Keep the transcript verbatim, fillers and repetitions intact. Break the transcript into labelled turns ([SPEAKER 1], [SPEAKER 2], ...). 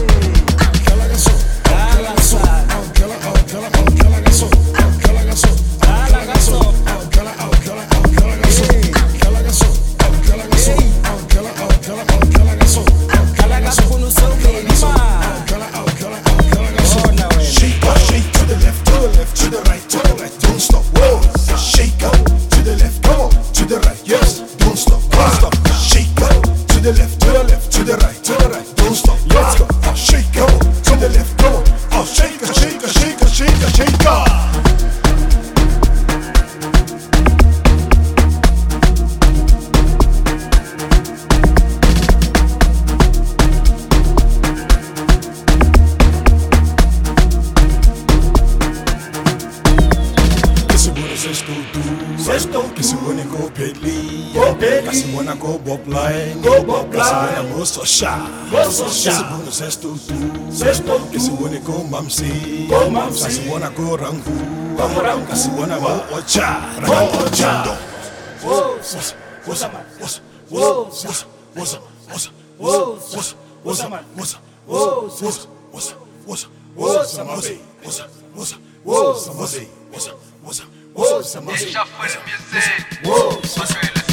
[SPEAKER 1] Aunque la gaso, aunque la gaso, aunque la, aunque la, aunque la gaso, aunque la gaso, aunque la gaso, aunque la, aunque la, aunque la gaso, aunque la gaso, aunque la gaso, aunque la, aunque la, aunque la gaso, aunque la gaso,
[SPEAKER 2] no seu baby ma.
[SPEAKER 1] aunque la, aunque la, aunque la gaso.
[SPEAKER 3] Shake up, shake to the left, to the left, to the right, to the right, don't stop. Whoa, shake up to the left, come on, to the right, yes, don't stop, don't stop. Shake up to the left, to the left, to the right, to the right, don't stop. Let's go. Oh, shake up to the left, come on. Oh, shake a, shake a, shake a, shake a, shake up. Kissy wanna go pedally, go pedally. Kissy wanna go bob line, go bob line. Kissy wanna go so shy, go so shy. Kissy wanna sesto tu, sesto tu. Kissy wanna go mamsi, go mamsi. Kissy wanna go rangu, go rangu. Kissy wanna go ocha, go ocha. Whoa, what's what's what's what's what's what's what's what's what's what's what's what's what's what's what's my baby, what's what's what's my baby, what's what's what's my baby.
[SPEAKER 4] Já foi no P C.